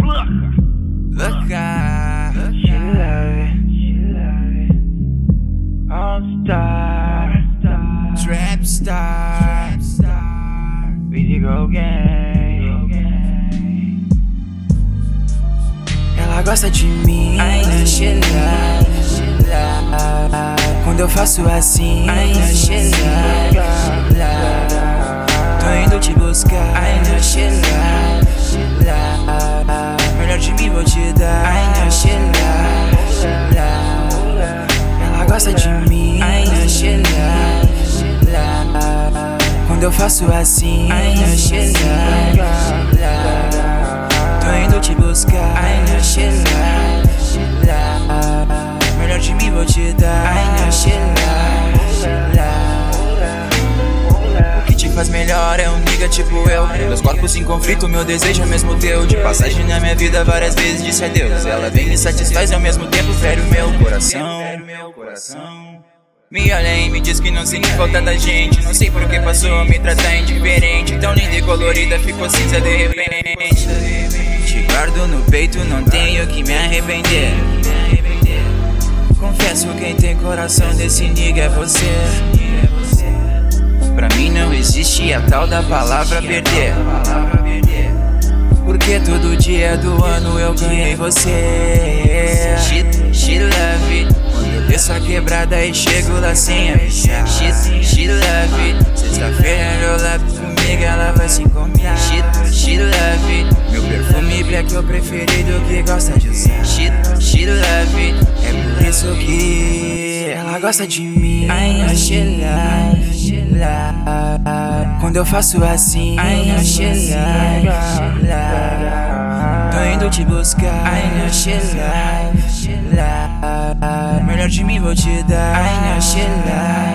Louca, She love it. All star. Trap star, We go gang. ela gosta de mim. I know she love. Quando eu faço assim, I know she love. tô indo te buscar. I know she love. Melhor de mim vou te dar. I know she love. Ela gosta de mim. I know she love. Quando eu faço assim, I know she love. tô indo te buscar. I know she love. Melhor de mim vou te dar. I know she love. O que te faz melhor é um nigga tipo eu. Meus corpos em conflito, meu desejo é mesmo teu. De passagem na minha vida várias vezes disse adeus. Ela vem me satisfaz e ao mesmo tempo fere o meu coração. Me olha e me diz que não sente falta da gente. Não sei por que passou a me tratar indiferente. Tão linda e colorida ficou cinza de repente. Te guardo no peito, não tenho que me arrepender. Confesso, quem tem coração desse nigga é você. Pra mim não existe a tal da palavra perder, porque todo dia do ano eu ganhei você. She love it. Quando eu desço a quebrada e chego lá sem avisar. She love it. Sexta-feira eu lá comigo, ela vai se encontrar. She love it. Meu perfume black é o preferido que gosta de usar. She love it. É por isso que ela gosta de mim. I know she love. Quando eu faço assim, I know she love. tô indo te buscar. I know she love. Melhor de mim vou te dar. I know she love.